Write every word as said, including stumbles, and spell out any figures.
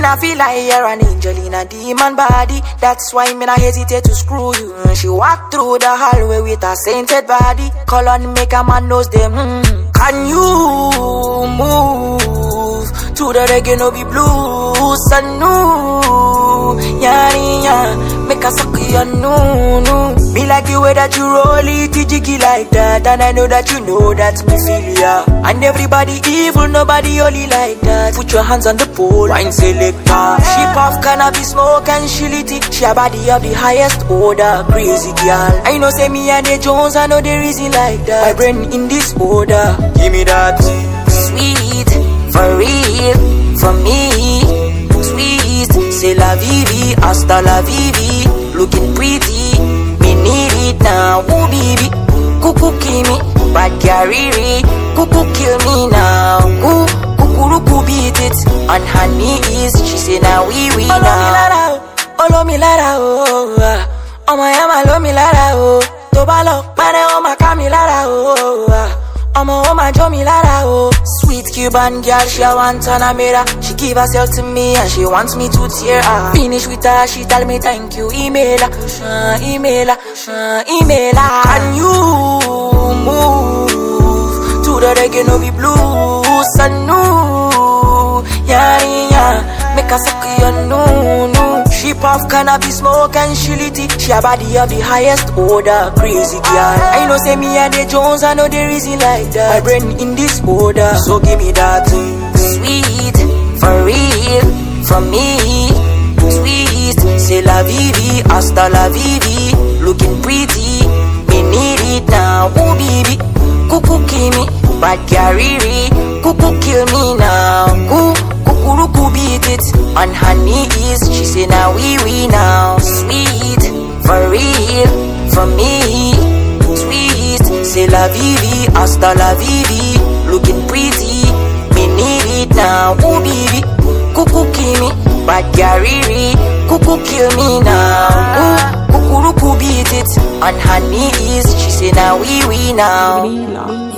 I feel like you're an angel in a demon body. That's why me not hesitate to screw you. Mm, she walked through the hallway with a sainted body. Call on make a man knows them. Mm. Can you move to the reggae no be blues? And no, yeah, yeah, make a suck your no, no. Me like the way that you roll it, jiggy like that. And I know that you know that me feel ya. And everybody evil, nobody holy like that. Put your hands on the pole, wine selector. She puff cannabis, smoke and she lit it. She a body of the highest order, crazy girl. I know say me and the Jones, I know there is it like that. My brain in this order, give me that sweet, for real, for me. Sweet, c'est la vivi, hasta la vivi. Looking pretty, me need it now. Ooh baby, cuckoo kill me, bad carry, cuckoo kill me now. Ooh, cuckoo beat it on her knees. She say now we we now. Olo mi lara oh, oh my ama lo mi lara oh. Tobalo, mane oh my kami lara oh. Omo oh my jo mi lara oh. Sweet Cuban girl, she a want on a mirror. She give herself to me and she wants me to tear her. Finish with her, she tell me thank you. Email her, uh, email her, uh, email her. Can you move to the reggae no be blues? And no, yeah, yeah, make her suck your no, no. She puff cannabis, smoke and she lit it. She a body of the highest order, crazy girl. I know say me and the Jones, I know there is it like that. My brain in this order, so give me that sweet, for real, for me. Sweet, c'est la vivi, hasta la vivi. Looking pretty, me need it now. Ooh baby, cuckoo kill me, bad carry, cuckoo kill me now. Ooh, cuckoo beat it on her knees. She say now we we now. Sweet, for real, for me. Sweet, c'est la vivi, hasta la vivi. Looking pretty, me need it now. Ooh baby, cuckoo kill me, bad carry, cuckoo kill me now. Ooh, cuckoo beat it on her knees. She say now we we now.